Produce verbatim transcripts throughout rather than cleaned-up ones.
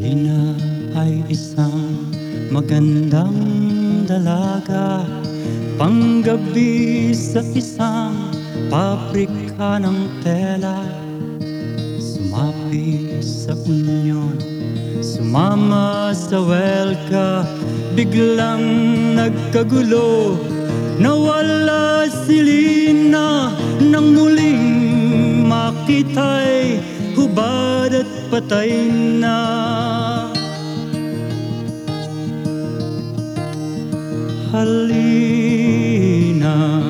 Lina ay isang magandang dalaga, panggabi sa isang pabrika ng tela. Sumapi sa unyon, sumama sa welka, biglang nagkagulo. Nawala si Lina nang muling makita'y hubad at patay na. Halina,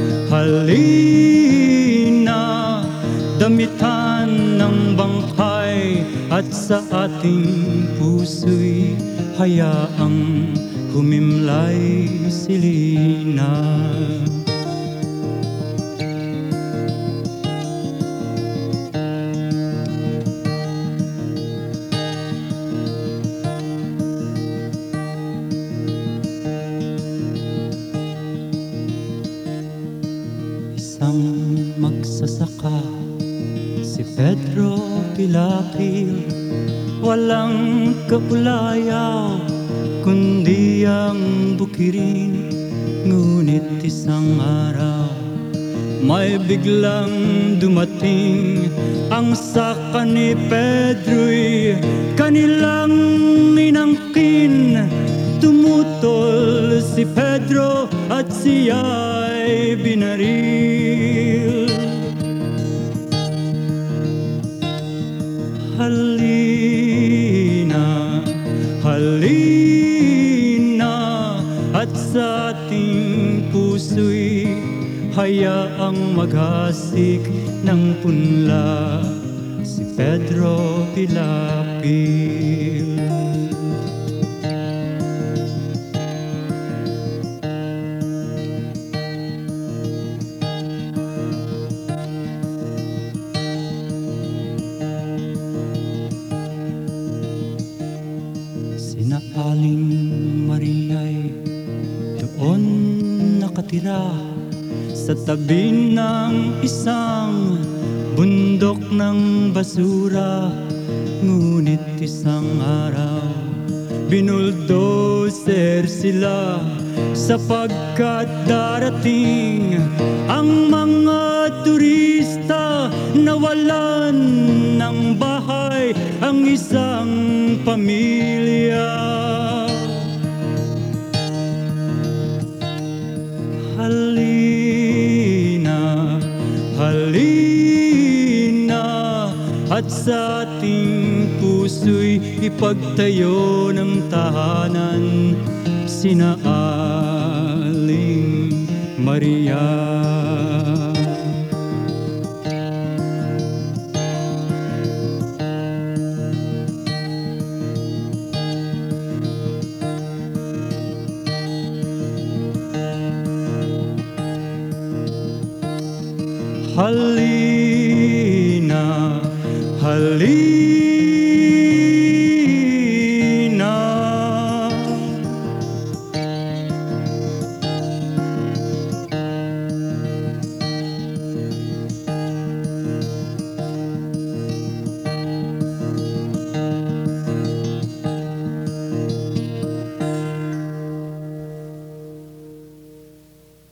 halina, damitan ng bangkay at sa ating puso'y hayaang humimlay si Lina. Isang magsasaka, si Pedro Pilapil, walang kaulayaw kundi ang bukirin. Ngunit isang araw may biglang dumating, ang saka ni Pedro'y kanilang inangkin. Tumutol si Pedro at siya'y binaril. Halina, halina, at sa ating puso'y hayaang maghasik ng punla si Pedro Pilapil. Sina Aling Maria'y doon nakatira sa tabi ng isang bundok ng basura. Ngunit isang araw binuldoser sila, sapagkat darating ang mga turista. Nawalan ng bahay ang isang pamilya. Halina, halina, at sa ating puso'y ipagtayo ng tahanan sina Aling Maria. Halina, halina,